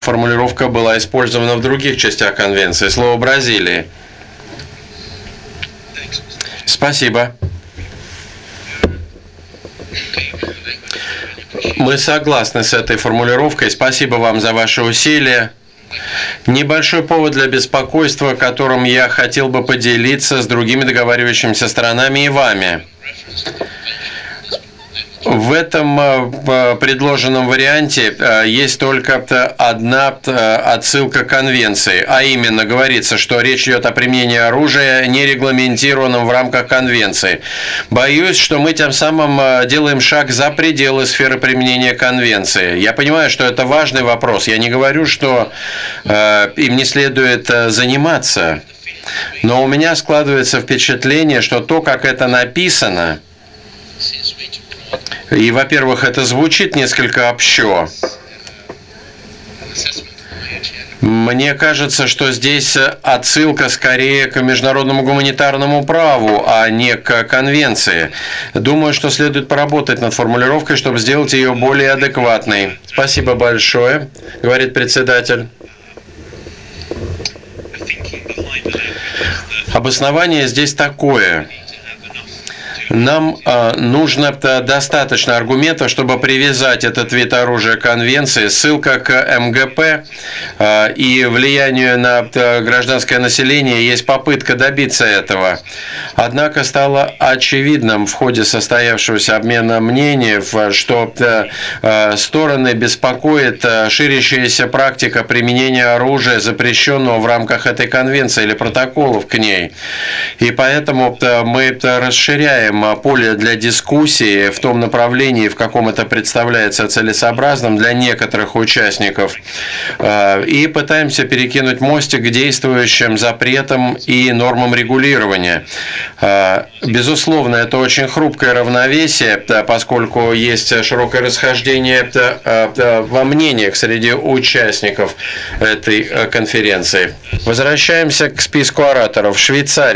формулировка была использована в других частях конвенции. Слово Бразилии. Спасибо. Мы согласны с этой формулировкой. Спасибо вам за ваши усилия. Небольшой повод для беспокойства, которым я хотел бы поделиться с другими договаривающимися сторонами и вами. В этом предложенном варианте есть только одна отсылка к конвенции, а именно говорится, что речь идет о применении оружия, не регламентированном в рамках конвенции. Боюсь, что мы тем самым делаем шаг за пределы сферы применения конвенции. Я понимаю, что это важный вопрос. Я не говорю, что им не следует заниматься, но у меня складывается впечатление, что то, как это написано, и, во-первых, это звучит несколько общо. Мне кажется, что здесь отсылка скорее к международному гуманитарному праву, а не к конвенции. Думаю, что следует поработать над формулировкой, чтобы сделать ее более адекватной. Спасибо большое, говорит председатель. Обоснование здесь такое. Нам нужно достаточно аргументов, чтобы привязать этот вид оружия к конвенции. Ссылка к МГП и влиянию на гражданское население, есть попытка добиться этого. Однако стало очевидным в ходе состоявшегося обмена мнений, что стороны беспокоит ширящаяся практика применения оружия, запрещенного в рамках этой конвенции или протоколов к ней. И поэтому мы расширяем поле для дискуссии в том направлении, в каком это представляется целесообразным для некоторых участников, и пытаемся перекинуть мостик к действующим запретам и нормам регулирования. Безусловно, это очень хрупкое равновесие, поскольку есть широкое расхождение во мнениях среди участников этой конференции. Возвращаемся к списку ораторов. Швейцария.